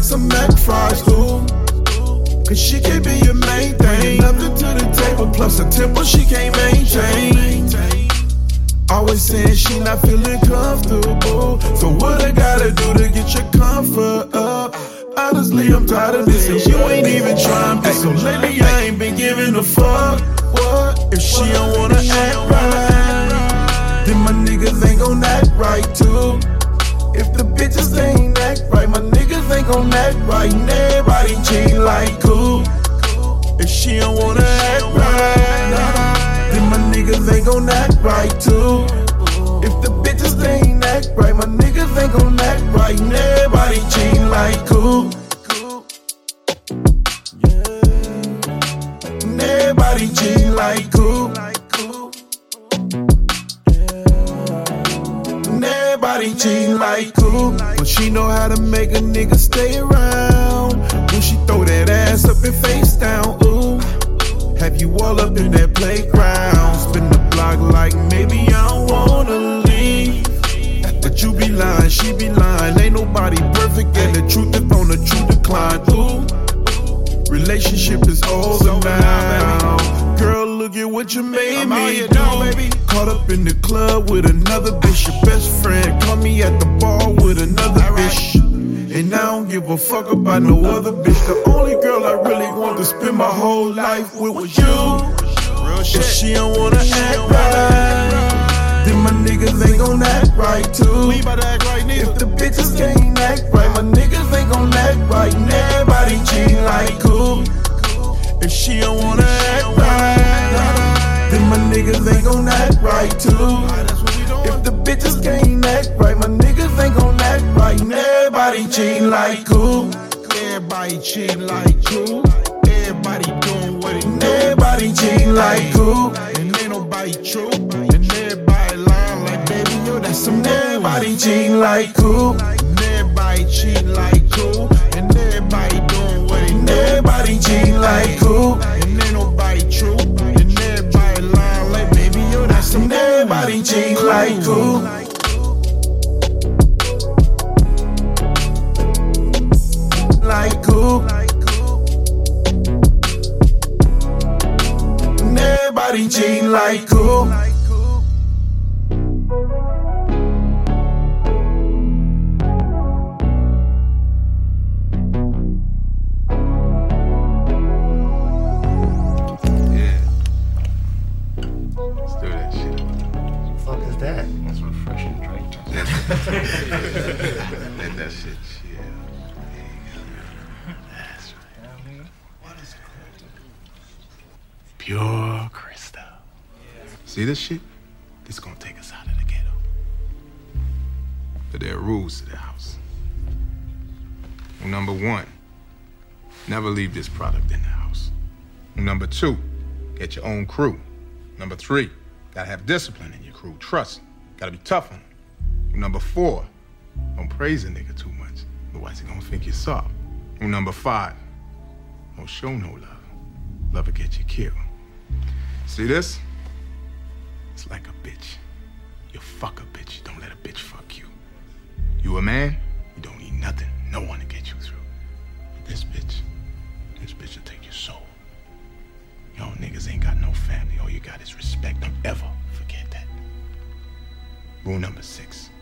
some mac fries, ooh. Cause she can't be your main thing. Nothing to the table, plus a temper she can't maintain. Always saying she not feeling comfortable. So what I gotta do to get your comfort up? Honestly, I'm tired of this, and you ain't even trying. So lately I ain't been giving a fuck. What? If she don't wanna act right, then my niggas ain't gon' act right too. If the bitches ain't act right, my niggas ain't gon' act right. And everybody cheat like cool. If she don't wanna act right, then my niggas ain't gon' act right too. If the bitches ain't act right, my niggas ain't gon' act right. And everybody cheat like cool. And everybody cheat like cool. Everybody cheating like cool. But she know how to make a nigga stay around. When she throw that ass up and face down, ooh. Have you all up in that playground? Spin the block like maybe I don't wanna leave. But you be lying, she be lying. Ain't nobody perfect, and the truth is on the true decline, ooh. Relationship is over now. Girl, look at what you made me do. Caught up in the club with another bitch. Your best friend caught me at the bar with another bitch. And I don't give a fuck about no other bitch. The only girl I really want to spend my whole life with was you. If she don't wanna act right, then my niggas ain't gon' act right too. If the bitches can't act right, my niggas ain't gon' act right. And everybody cheat like cool. If she don't wanna act right, then my niggas ain't gon' act right too. If the bitches can't act right, my niggas ain't gon' act right. And everybody cheat like cool. Everybody cheat like cool. Everybody doing what it do. Everybody cheat like cool. And ain't nobody true. And everybody lying like baby, yo, that's some. Everybody cheat like cool. And everybody cheat like cool. And everybody doing what it do. Everybody cheat like cool. And ain't nobody true. And everybody lying like baby, yo, that's some. Everybody cheat like cool. Like cool. And everybody cheat like cool. Let that shit chill. That's right. What is it? Pure crystal. See this shit? This gonna take us out of the ghetto. But there are rules to the house. Number 1, never leave this product in the house. Number 2, get your own crew. Number 3, gotta have discipline in your crew. Trust, gotta be tough on them. Number 4, don't praise a nigga too much, otherwise he gonna think you're soft. Number 5, don't show no love. Love will get you killed. See this? It's like a bitch. You fuck a bitch, you don't let a bitch fuck you. You a man, you don't need nothing, no one to get you through. But this bitch will take your soul. Y'all niggas ain't got no family, all you got is respect. Don't ever forget that. Rule number 6.